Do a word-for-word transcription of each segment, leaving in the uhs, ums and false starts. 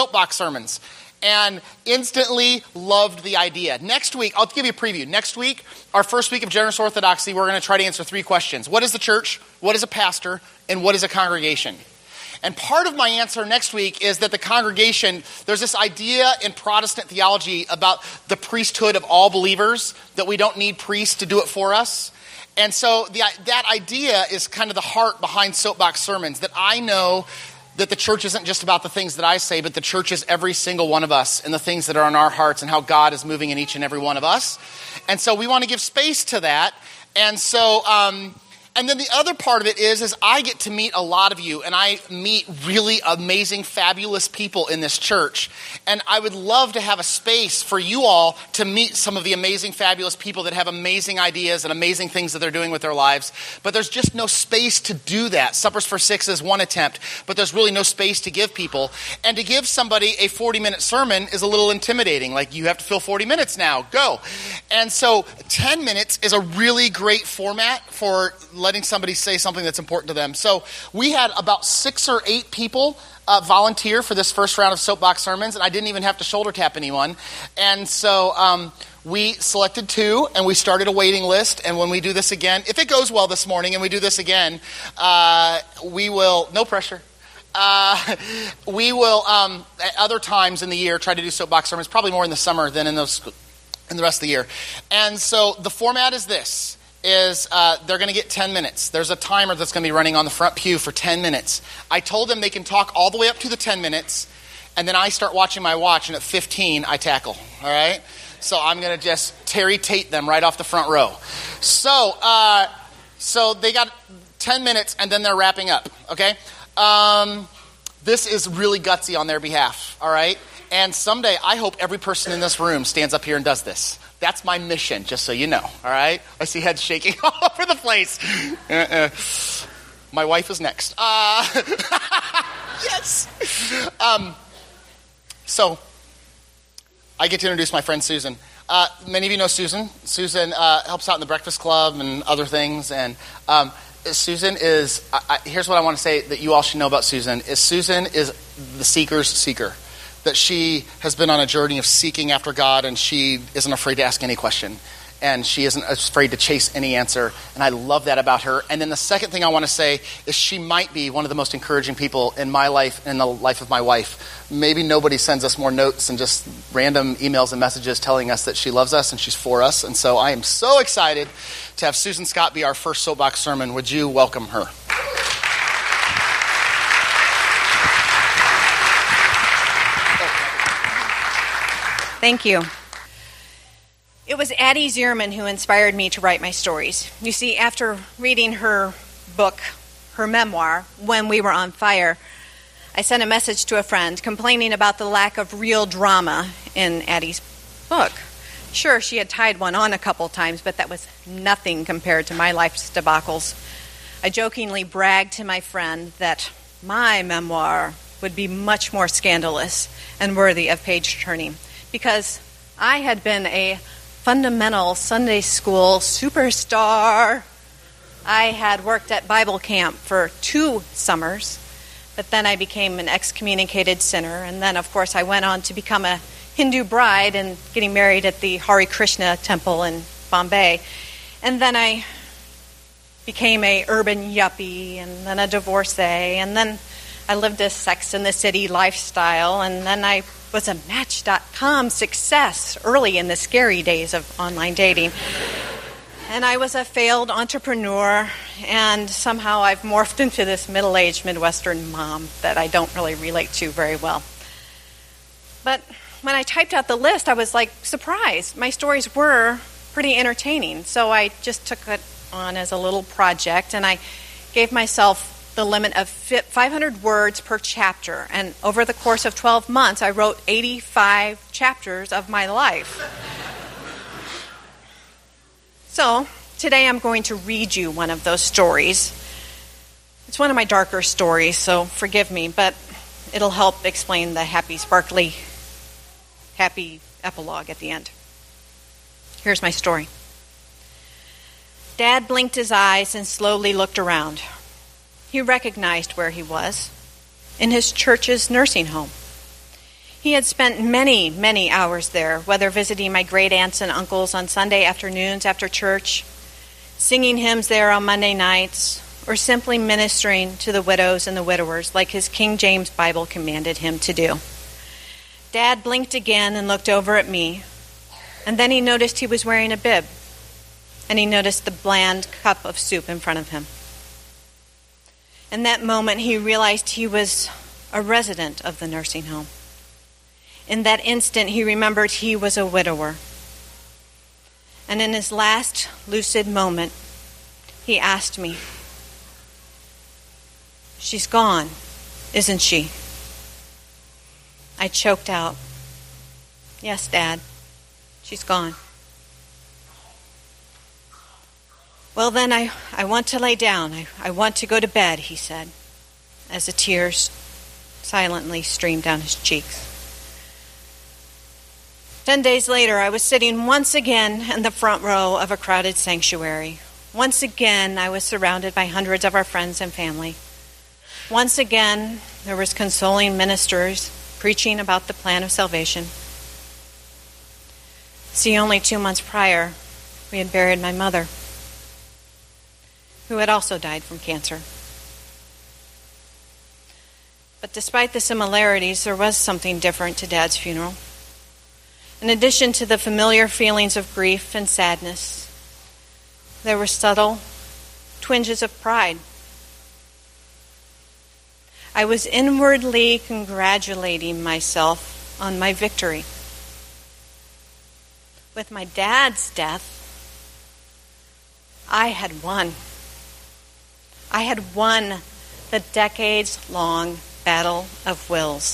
soapbox sermons and instantly loved the idea. Next week, I'll give you a preview. Next week, our first week of Generous Orthodoxy, we're going to try to answer three questions. What is the church? What is a pastor? And what is a congregation? And part of my answer next week is that the congregation, there's this idea in Protestant theology about the priesthood of all believers, that we don't need priests to do it for us. And so the, that idea is kind of the heart behind soapbox sermons, that I know that the church isn't just about the things that I say, but the church is every single one of us and the things that are in our hearts and how God is moving in each and every one of us. And so we want to give space to that. And so, um, and then the other part of it is, is I get to meet a lot of you, and I meet really amazing, fabulous people in this church. And I would love to have a space for you all to meet some of the amazing, fabulous people that have amazing ideas and amazing things that they're doing with their lives. But there's just no space to do that. Suppers for Six is one attempt, but there's really no space to give people. And to give somebody a forty-minute sermon is a little intimidating. Like, you have to fill forty minutes now. Go. And so ten minutes is a really great format for letting somebody say something that's important to them. So we had about six or eight people uh, volunteer for this first round of soapbox sermons, and I didn't even have to shoulder tap anyone. And so um, we selected two, and we started a waiting list. And when we do this again, if it goes well this morning and we do this again, uh, we will, no pressure, Uh, we will, um, at other times in the year, try to do soapbox sermons, probably more in the summer than in those in the rest of the year. And so the format is this. is uh, they're going to get ten minutes. There's a timer that's going to be running on the front pew for ten minutes. I told them they can talk all the way up to the ten minutes, and then I start watching my watch, and at fifteen, I tackle, all right? So I'm going to just Terry Tate them right off the front row. So uh, so they got ten minutes, and then they're wrapping up, okay? Um, this is really gutsy on their behalf, all right? And someday, I hope every person in this room stands up here and does this. That's my mission, just so you know, all right? I see heads shaking all over the place. Uh-uh. My wife is next. Uh, yes. Um, so, I get to introduce my friend Susan. Uh, many of you know Susan. Susan uh, helps out in the Breakfast Club and other things. And um, Susan is, I, I, here's what I want to say that you all should know about Susan, is Susan is the seeker's seeker. That she has been on a journey of seeking after God, and she isn't afraid to ask any question. And she isn't afraid to chase any answer. And I love that about her. And then the second thing I want to say is she might be one of the most encouraging people in my life and the life of my wife. Maybe nobody sends us more notes and just random emails and messages telling us that she loves us and she's for us. And so I am so excited to have Susan Scott be our first soapbox sermon. Would you welcome her? Thank you. It was Addie Zierman who inspired me to write my stories. You see, after reading her book, her memoir, When We Were on Fire, I sent a message to a friend complaining about the lack of real drama in Addie's book. Sure, she had tied one on a couple times, but that was nothing compared to my life's debacles. I jokingly bragged to my friend that my memoir would be much more scandalous and worthy of page-turning, because I had been a fundamental Sunday school superstar. I had worked at Bible camp for two summers, but then I became an excommunicated sinner, and then, of course, I went on to become a Hindu bride and getting married at the Hare Krishna temple in Bombay. And then I became a urban yuppie, and then a divorcee, and then I lived a Sex in the City lifestyle, and then I was a Match dot com success early in the scary days of online dating. And I was a failed entrepreneur, and somehow I've morphed into this middle-aged Midwestern mom that I don't really relate to very well. But when I typed out the list, I was like surprised. My stories were pretty entertaining, so I just took it on as a little project, and I gave myself the limit of five hundred words per chapter. And over the course of twelve months, I wrote eighty-five chapters of my life. So today I'm going to read you one of those stories. It's one of my darker stories, so forgive me, but it'll help explain the happy, sparkly, happy epilogue at the end. Here's my story. Dad blinked his eyes and slowly looked around. He recognized where he was, in his church's nursing home. He had spent many, many hours there, whether visiting my great aunts and uncles on Sunday afternoons after church, singing hymns there on Monday nights, or simply ministering to the widows and the widowers like his King James Bible commanded him to do. Dad blinked again and looked over at me, and then he noticed he was wearing a bib, and he noticed the bland cup of soup in front of him. In that moment, he realized he was a resident of the nursing home. In that instant, he remembered he was a widower. And in his last lucid moment, he asked me, "She's gone, isn't she?" I choked out, "Yes, Dad, she's gone." "Well, then I, I want to lay down. I, I want to go to bed," he said, as the tears silently streamed down his cheeks. Ten days later, I was sitting once again in the front row of a crowded sanctuary. Once again, I was surrounded by hundreds of our friends and family. Once again, there was consoling ministers preaching about the plan of salvation. See, only two months prior, we had buried my mother, who had also died from cancer. But despite the similarities, there was something different to Dad's funeral. In addition to the familiar feelings of grief and sadness, there were subtle twinges of pride. I was inwardly congratulating myself on my victory. With my dad's death, I had won. I had won the decades-long battle of wills.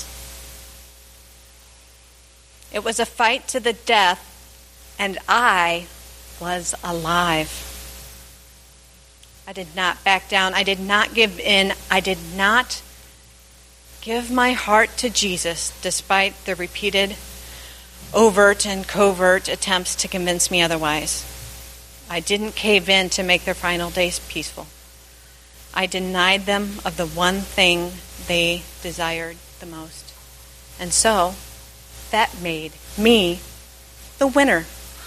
It was a fight to the death, and I was alive. I did not back down. I did not give in. I did not give my heart to Jesus, despite the repeated overt and covert attempts to convince me otherwise. I didn't cave in to make their final days peaceful. I denied them of the one thing they desired the most. And so, that made me the winner.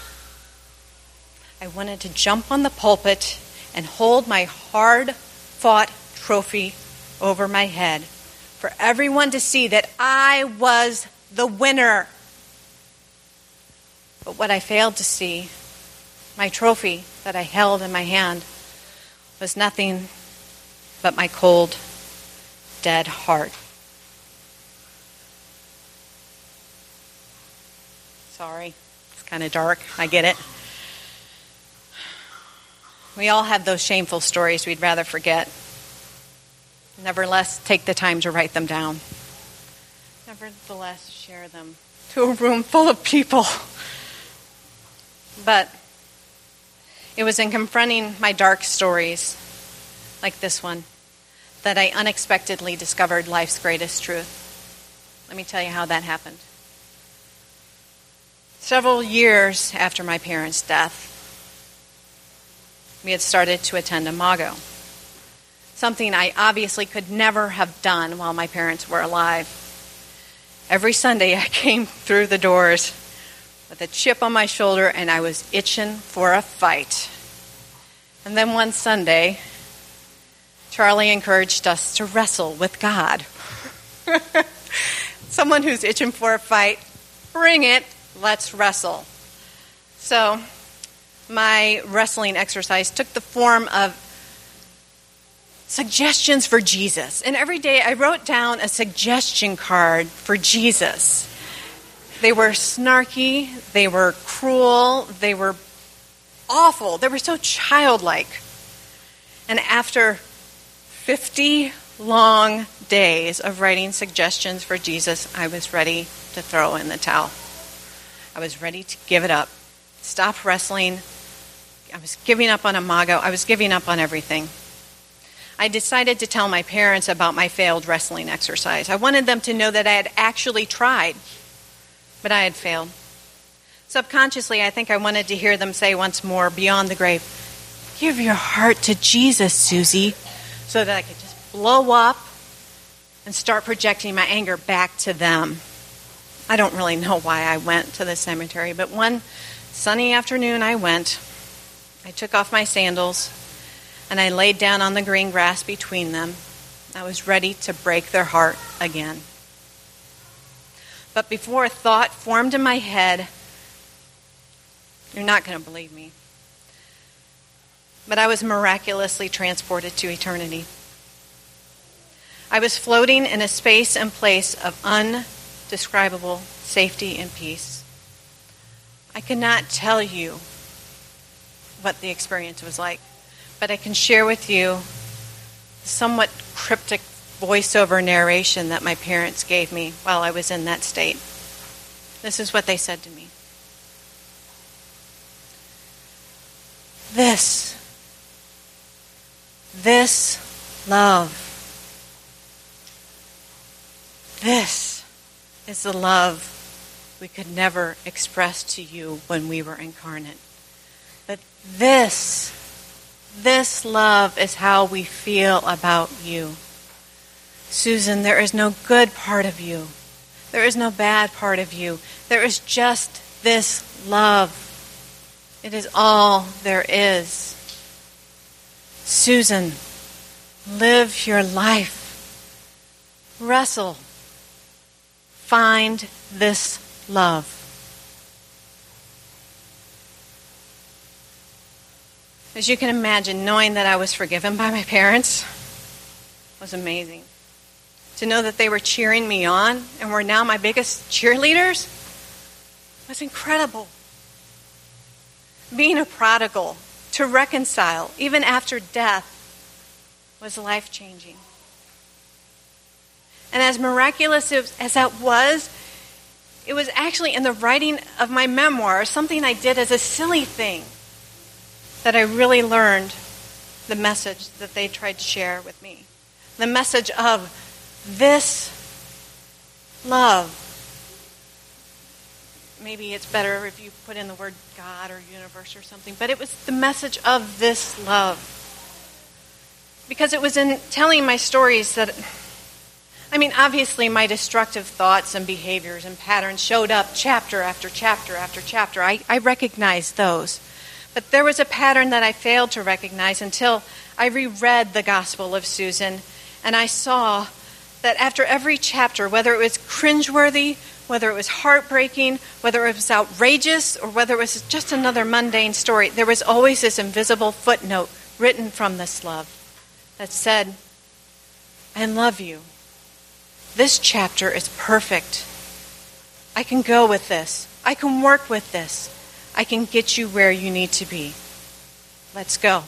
I wanted to jump on the pulpit and hold my hard-fought trophy over my head for everyone to see that I was the winner. But what I failed to see, my trophy that I held in my hand, was nothing but my cold, dead heart. Sorry, it's kind of dark. I get it. We all have those shameful stories we'd rather forget. Nevertheless, take the time to write them down. Nevertheless, share them to a room full of people. But it was in confronting my dark stories, like this one, that I unexpectedly discovered life's greatest truth. Let me tell you how that happened. Several years after my parents' death, we had started to attend Imago, something I obviously could never have done while my parents were alive. Every Sunday I came through the doors with a chip on my shoulder and I was itching for a fight. And then one Sunday, Charlie encouraged us to wrestle with God. Someone who's itching for a fight, bring it, let's wrestle. So my wrestling exercise took the form of suggestions for Jesus. And every day I wrote down a suggestion card for Jesus. They were snarky, they were cruel, they were awful, they were so childlike. And after fifty long days of writing suggestions for Jesus, I was ready to throw in the towel. I was ready to give it up. Stop wrestling. I was giving up on Imago. I was giving up on everything. I decided to tell my parents about my failed wrestling exercise. I wanted them to know that I had actually tried, but I had failed. Subconsciously, I think I wanted to hear them say once more, beyond the grave, "Give your heart to Jesus, Susie," so that I could just blow up and start projecting my anger back to them. I don't really know why I went to the cemetery, but one sunny afternoon I went. I took off my sandals, and I laid down on the green grass between them. I was ready to break their heart again. But before a thought formed in my head, you're not going to believe me, but I was miraculously transported to eternity. I was floating in a space and place of undescribable safety and peace. I cannot tell you what the experience was like, but I can share with you the somewhat cryptic voiceover narration that my parents gave me while I was in that state. This is what they said to me. This, this love, this is the love we could never express to you when we were incarnate. But this, this love is how we feel about you. Susan, there is no good part of you. There is no bad part of you. There is just this love. It is all there is. Susan, live your life. Wrestle. Find this love. As you can imagine, knowing that I was forgiven by my parents was amazing. To know that they were cheering me on and were now my biggest cheerleaders was incredible. Being a prodigal, to reconcile, even after death, was life-changing. And as miraculous as that was, it was actually in the writing of my memoir, something I did as a silly thing, that I really learned the message that they tried to share with me. The message of this love. Maybe it's better if you put in the word God or universe or something, but it was the message of this love. Because it was in telling my stories that, I mean, obviously my destructive thoughts and behaviors and patterns showed up chapter after chapter after chapter. I, I recognized those. But there was a pattern that I failed to recognize until I reread the Gospel of Susan, and I saw that after every chapter, whether it was cringeworthy, whether it was heartbreaking, whether it was outrageous, or whether it was just another mundane story, there was always this invisible footnote written from this love that said, I love you. This chapter is perfect. I can go with this. I can work with this. I can get you where you need to be. Let's go.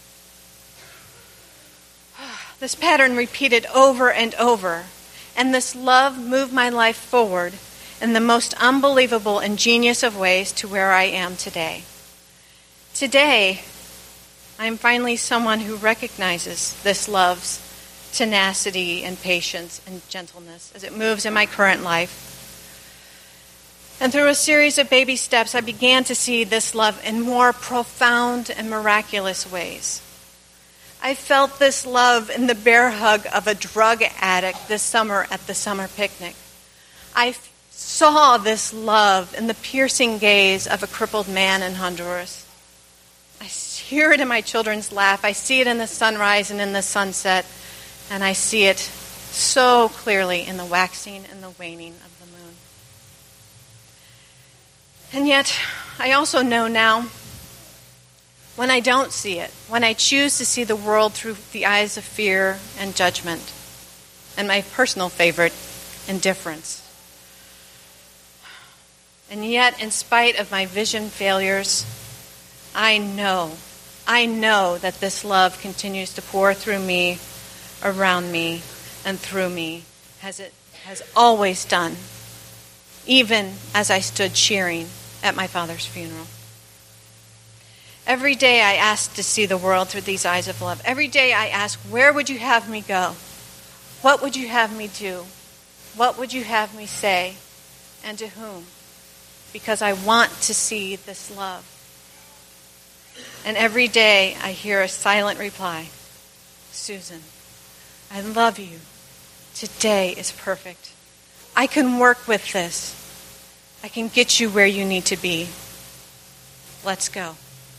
This pattern repeated over and over, and this love moved my life forward in the most unbelievable and genius of ways to where I am today. Today, I am finally someone who recognizes this love's tenacity and patience and gentleness as it moves in my current life. And through a series of baby steps, I began to see this love in more profound and miraculous ways. I felt this love in the bear hug of a drug addict this summer at the summer picnic. I f- saw this love in the piercing gaze of a crippled man in Honduras. I hear it in my children's laugh. I see it in the sunrise and in the sunset. And I see it so clearly in the waxing and the waning of the moon. And yet, I also know now, when I don't see it, when I choose to see the world through the eyes of fear and judgment, and my personal favorite, indifference. And yet, in spite of my vision failures, I know, I know that this love continues to pour through me, around me, and through me, as it has always done, even as I stood cheering at my father's funeral. Every day I ask to see the world through these eyes of love. Every day I ask, where would you have me go? What would you have me do? What would you have me say? And to whom? Because I want to see this love. And every day I hear a silent reply, Susan, I love you. Today is perfect. I can work with this. I can get you where you need to be. Let's go.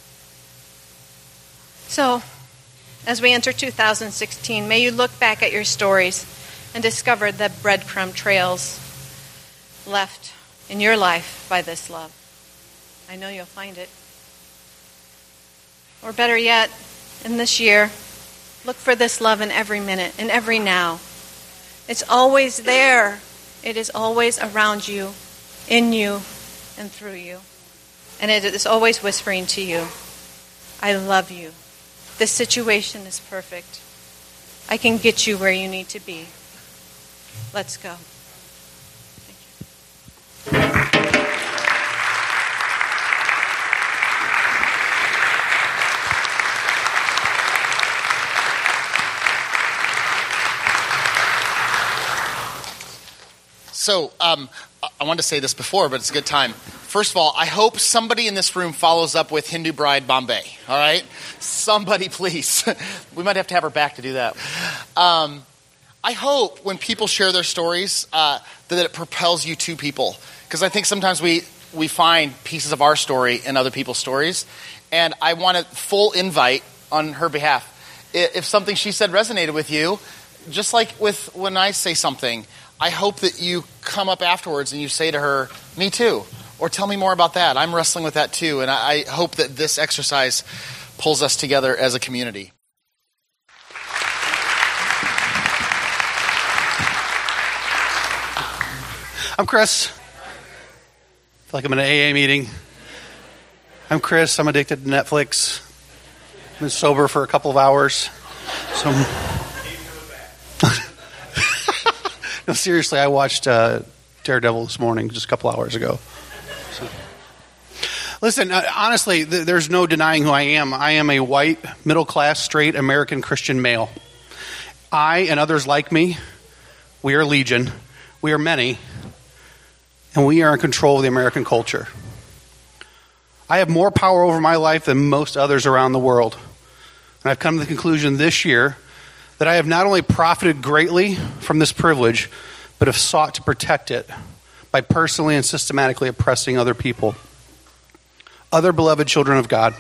So, as we enter two thousand sixteen, may you look back at your stories and discover the breadcrumb trails left in your life by this love. I know you'll find it. Or better yet, in this year, look for this love in every minute, in every now. It's always there. It is always around you, in you, and through you. And it is always whispering to you, I love you. This situation is perfect. I can get you where you need to be. Let's go. Thank you. So um, I wanted to say this before, but it's a good time. First of all, I hope somebody in this room follows up with Hindu Bride Bombay, all right? Somebody, please. We might have to have her back to do that. Um, I hope when people share their stories uh, that it propels you to people. Because I think sometimes we, we find pieces of our story in other people's stories. And I want a full invite on her behalf. If something she said resonated with you, just like with when I say something, I hope that you come up afterwards and you say to her, me too. Or tell me more about that. I'm wrestling with that too. And I, I hope that this exercise pulls us together as a community. I'm Chris. I feel like I'm in an A A meeting. I'm Chris. I'm addicted to Netflix. I've been sober for a couple of hours. So, no, seriously, I watched uh, Daredevil this morning, just a couple hours ago. So. Listen, uh, honestly, th- there's no denying who I am. I am a white, middle-class, straight American Christian male. I and others like me, we are legion. We are many. And we are in control of the American culture. I have more power over my life than most others around the world. And I've come to the conclusion this year that I have not only profited greatly from this privilege, but have sought to protect it by personally and systematically oppressing other people, other beloved children of God.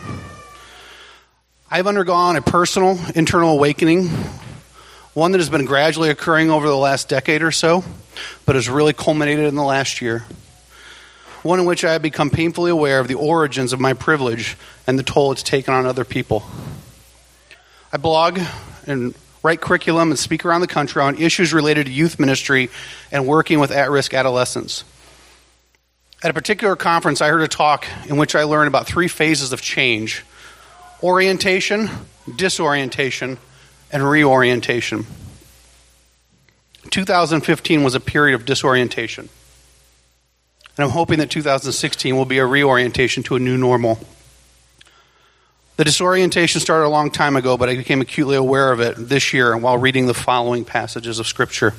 I've undergone a personal internal awakening, one that has been gradually occurring over the last decade or so, but has really culminated in the last year. One in which I have become painfully aware of the origins of my privilege and the toll it's taken on other people. I blog and write curriculum and speak around the country on issues related to youth ministry and working with at-risk adolescents. At a particular conference, I heard a talk in which I learned about three phases of change: orientation, disorientation, and reorientation. two thousand fifteen was a period of disorientation. And I'm hoping that two thousand sixteen will be a reorientation to a new normal. The disorientation started a long time ago, but I became acutely aware of it this year while reading the following passages of Scripture.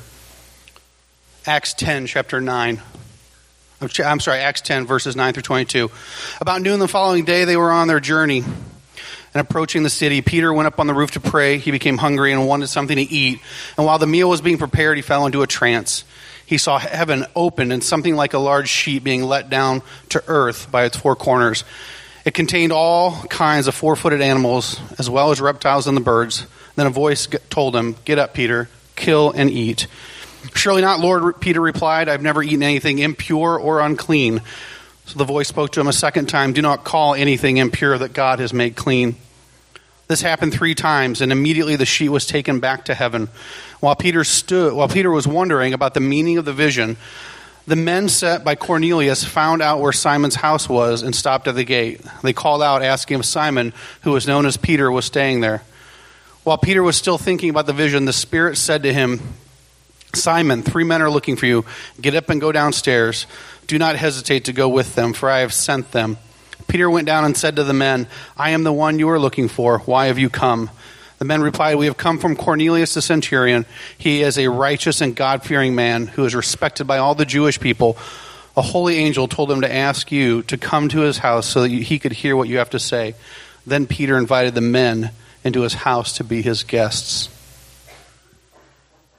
Acts ten, chapter nine. I'm sorry, Acts ten, verses nine through twenty-two. About noon the following day, they were on their journey. And approaching the city, Peter went up on the roof to pray. He became hungry and wanted something to eat. And while the meal was being prepared, he fell into a trance. He saw heaven opened and something like a large sheet being let down to earth by its four corners. It contained all kinds of four-footed animals, as well as reptiles and the birds. Then a voice told him, "Get up, Peter, kill and eat." "Surely not, Lord," Peter replied. "I've never eaten anything impure or unclean." So the voice spoke to him a second time, "Do not call anything impure that God has made clean." This happened three times, and immediately the sheet was taken back to heaven. While Peter stood, while Peter was wondering about the meaning of the vision, the men sent by Cornelius found out where Simon's house was and stopped at the gate. They called out, asking if Simon, who was known as Peter, was staying there. While Peter was still thinking about the vision, the Spirit said to him, "Simon, three men are looking for you. Get up and go downstairs. Do not hesitate to go with them, for I have sent them." Peter went down and said to the men, "I am the one you are looking for. Why have you come?" The men replied, "We have come from Cornelius the centurion. He is a righteous and God-fearing man who is respected by all the Jewish people. A holy angel told him to ask you to come to his house so that he could hear what you have to say." Then Peter invited the men into his house to be his guests.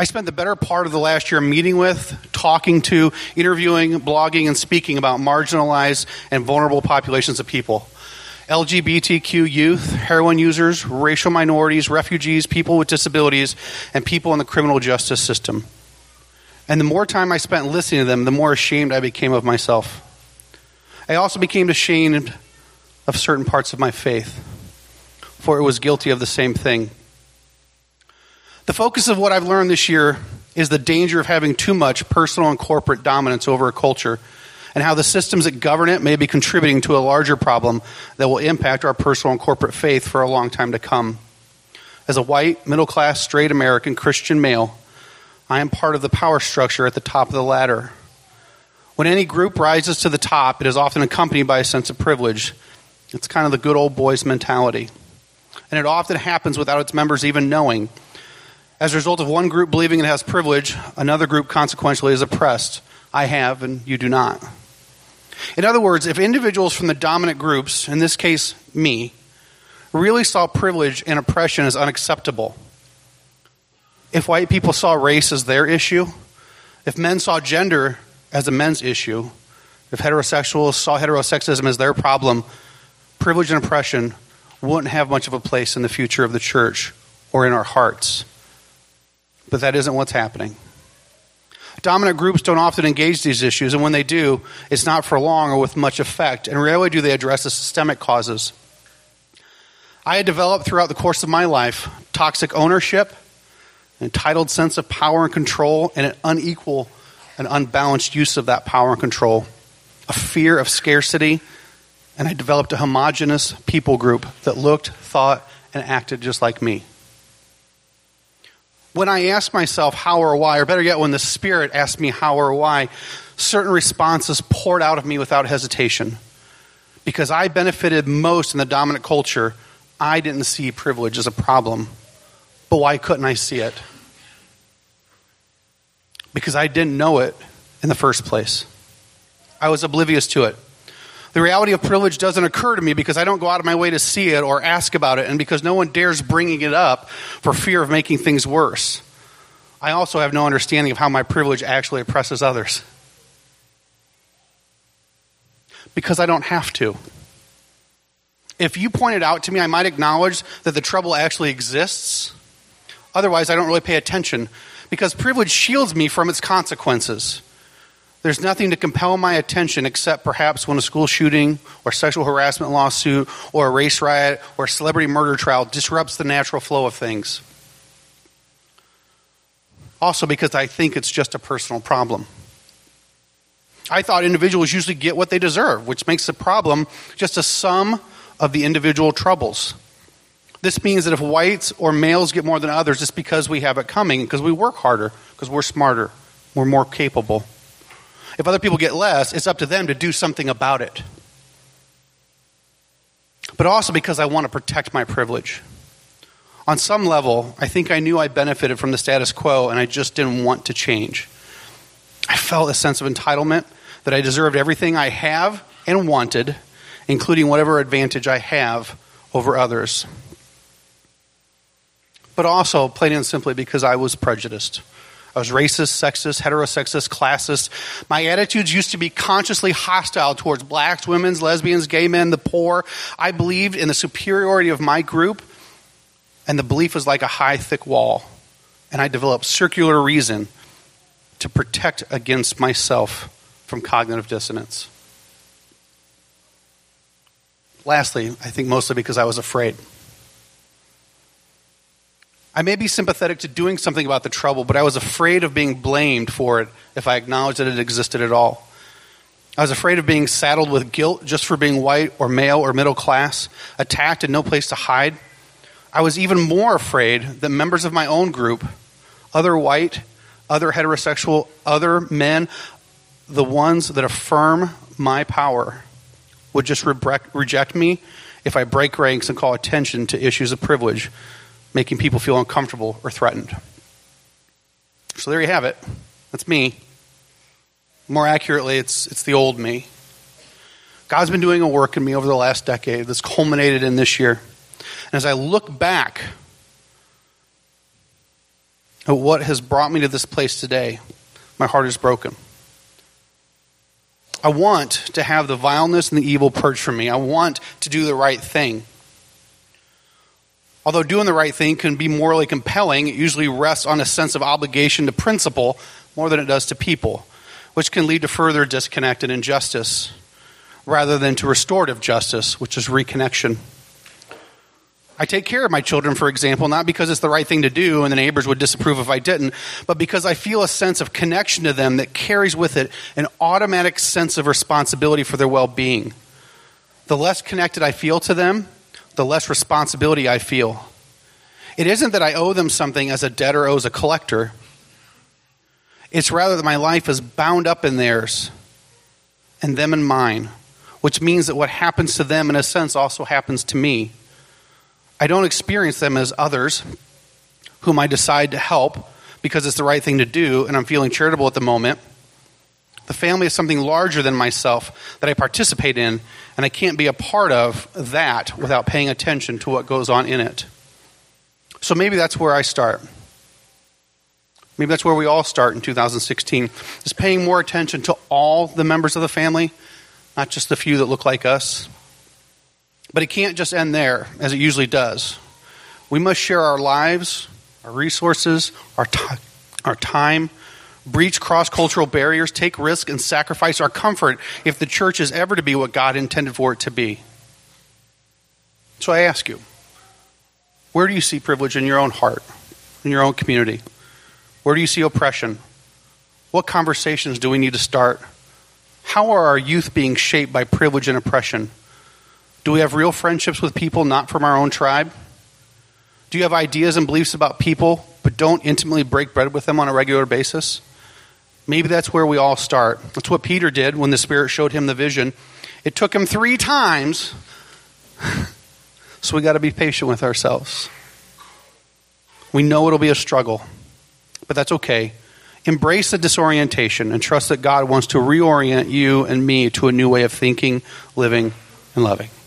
I spent the better part of the last year meeting with, talking to, interviewing, blogging, and speaking about marginalized and vulnerable populations of people. L G B T Q youth, heroin users, racial minorities, refugees, people with disabilities, and people in the criminal justice system. And the more time I spent listening to them, the more ashamed I became of myself. I also became ashamed of certain parts of my faith, for it was guilty of the same thing. The focus of what I've learned this year is the danger of having too much personal and corporate dominance over a culture, and how the systems that govern it may be contributing to a larger problem that will impact our personal and corporate faith for a long time to come. As a white, middle-class, straight American Christian male, I am part of the power structure at the top of the ladder. When any group rises to the top, it is often accompanied by a sense of privilege. It's kind of the good old boys mentality. And it often happens without its members even knowing. As a result of one group believing it has privilege, another group consequentially is oppressed. I have, and you do not. In other words, if individuals from the dominant groups, in this case me, really saw privilege and oppression as unacceptable, if white people saw race as their issue, if men saw gender as a men's issue, if heterosexuals saw heterosexism as their problem, privilege and oppression wouldn't have much of a place in the future of the church or in our hearts. But that isn't what's happening. Dominant groups don't often engage these issues, and when they do, it's not for long or with much effect, and rarely do they address the systemic causes. I had developed throughout the course of my life toxic ownership, an entitled sense of power and control, and an unequal and unbalanced use of that power and control, a fear of scarcity, and I developed a homogenous people group that looked, thought, and acted just like me. When I asked myself how or why, or better yet, when the Spirit asked me how or why, certain responses poured out of me without hesitation. Because I benefited most in the dominant culture, I didn't see privilege as a problem. But why couldn't I see it? Because I didn't know it in the first place. I was oblivious to it. The reality of privilege doesn't occur to me because I don't go out of my way to see it or ask about it, and because no one dares bringing it up for fear of making things worse. I also have no understanding of how my privilege actually oppresses others. Because I don't have to. If you pointed out to me, I might acknowledge that the trouble actually exists. Otherwise, I don't really pay attention, because privilege shields me from its consequences. There's nothing to compel my attention except perhaps when a school shooting or sexual harassment lawsuit or a race riot or a celebrity murder trial disrupts the natural flow of things. Also because I think it's just a personal problem. I thought individuals usually get what they deserve, which makes the problem just a sum of the individual troubles. This means that if whites or males get more than others, it's because we have it coming, because we work harder, because we're smarter, we're more capable. If other people get less, it's up to them to do something about it. But also because I want to protect my privilege. On some level, I think I knew I benefited from the status quo, and I just didn't want to change. I felt a sense of entitlement, that I deserved everything I have and wanted, including whatever advantage I have over others. But also, plain and simply, because I was prejudiced. I was racist, sexist, heterosexist, classist. My attitudes used to be consciously hostile towards blacks, women, lesbians, gay men, the poor. I believed in the superiority of my group, and the belief was like a high, thick wall. And I developed circular reason to protect against myself from cognitive dissonance. Lastly, I think mostly because I was afraid. I may be sympathetic to doing something about the trouble, but I was afraid of being blamed for it if I acknowledged that it existed at all. I was afraid of being saddled with guilt just for being white or male or middle class, attacked and no place to hide. I was even more afraid that members of my own group, other white, other heterosexual, other men, the ones that affirm my power, would just re- reject me if I break ranks and call attention to issues of privilege, making people feel uncomfortable or threatened. So there you have it. That's me. More accurately, it's it's the old me. God's been doing a work in me over the last decade that's culminated in this year. And as I look back, what has brought me to this place today. My heart is broken. I want to have the vileness and the evil purged from me. I want to do the right thing. Although doing the right thing can be morally compelling, it usually rests on a sense of obligation to principle more than it does to people, which can lead to further disconnect and injustice rather than to restorative justice, which is reconnection. I take care of my children, for example, not because it's the right thing to do and the neighbors would disapprove if I didn't, but because I feel a sense of connection to them that carries with it an automatic sense of responsibility for their well-being. The less connected I feel to them, the less responsibility I feel. It isn't that I owe them something as a debtor owes a collector. It's rather that my life is bound up in theirs and them in mine, which means that what happens to them in a sense also happens to me. I don't experience them as others whom I decide to help because it's the right thing to do and I'm feeling charitable at the moment. The family is something larger than myself that I participate in, and I can't be a part of that without paying attention to what goes on in it. So maybe that's where I start. Maybe that's where we all start in two thousand sixteen, is paying more attention to all the members of the family, not just the few that look like us. But it can't just end there, as it usually does. We must share our lives, our resources, our, t- our time, breach cross-cultural barriers, take risk, and sacrifice our comfort if the church is ever to be what God intended for it to be. So I ask you, where do you see privilege in your own heart, in your own community? Where do you see oppression? What conversations do we need to start? How are our youth being shaped by privilege and oppression? Do we have real friendships with people not from our own tribe? Do you have ideas and beliefs about people, but don't intimately break bread with them on a regular basis? Maybe that's where we all start. That's what Peter did when the Spirit showed him the vision. It took him three times, so we got to be patient with ourselves. We know it'll be a struggle, but that's okay. Embrace the disorientation and trust that God wants to reorient you and me to a new way of thinking, living, and loving.